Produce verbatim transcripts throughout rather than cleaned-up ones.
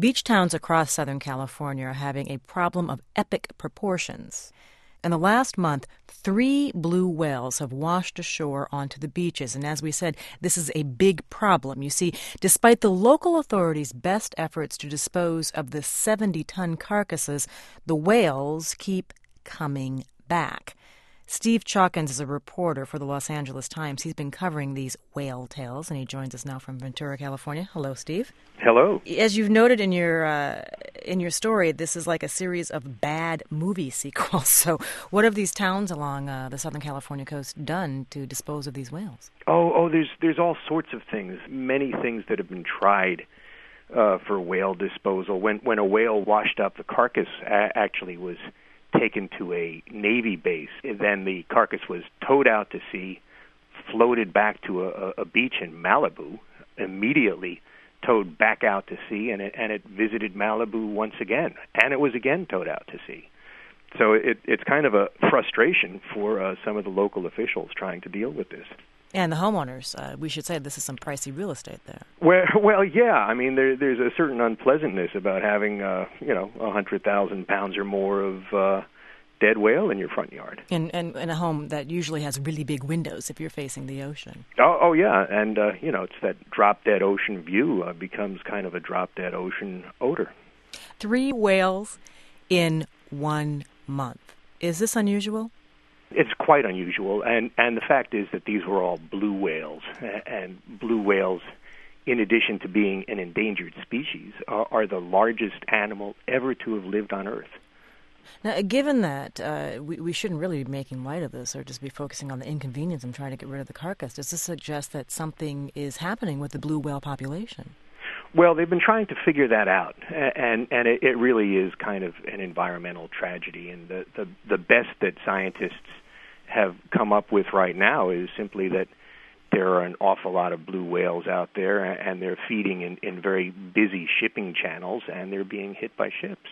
Beach towns across Southern California are having a problem of epic proportions. In the last month, three blue whales have washed ashore onto the beaches. And as we said, this is a big problem. You see, despite the local authorities' best efforts to dispose of the seventy-ton carcasses, the whales keep coming back. Steve Chalkins is a reporter for the Los Angeles Times. He's been covering these whale tales, and he joins us now from Ventura, California. Hello, Steve. Hello. As you've noted in your uh, in your story, this is like a series of bad movie sequels. So what have these towns along uh, the Southern California coast done to dispose of these whales? Oh, oh, there's there's all sorts of things, many things that have been tried uh, for whale disposal. When when a whale washed up, the carcass a- actually was taken to a Navy base. Then the carcass was towed out to sea, floated back to a, a beach in Malibu, immediately towed back out to sea, and it, and it visited Malibu once again, and it was again towed out to sea. So it, it's kind of a frustration for uh, some of the local officials trying to deal with this. And the homeowners, uh, we should say this is some pricey real estate there. Well, well, yeah. I mean, there, there's a certain unpleasantness about having, uh, you know, a hundred thousand pounds or more of uh, dead whale in your front yard. And, and in a home that usually has really big windows if you're facing the ocean. Oh, oh yeah. And, uh, you know, it's that drop-dead ocean view uh, becomes kind of a drop-dead ocean odor. Three whales in one month. Is this unusual? It's quite unusual, and, and the fact is that these were all blue whales, and blue whales, in addition to being an endangered species, are, are the largest animal ever to have lived on Earth. Now, given that, uh, we, we shouldn't really be making light of this or just be focusing on the inconvenience and trying to get rid of the carcass. Does this suggest that something is happening with the blue whale population? Well, they've been trying to figure that out, and and it, it really is kind of an environmental tragedy, and the, the, the best that scientists have come up with right now is simply that there are an awful lot of blue whales out there, and they're feeding in, in very busy shipping channels, and they're being hit by ships.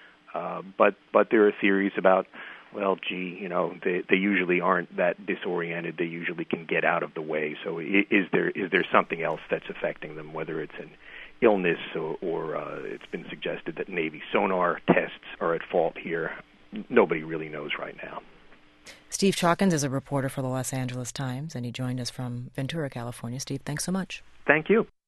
Uh, but but there are theories about, well, gee, you know, they, they usually aren't that disoriented. They usually can get out of the way. So is there is there something else that's affecting them, whether it's an illness or, or uh, it's been suggested that Navy sonar tests are at fault here? Nobody really knows right now. Steve Chalkins is a reporter for the Los Angeles Times, and he joined us from Ventura, California. Steve, thanks so much. Thank you.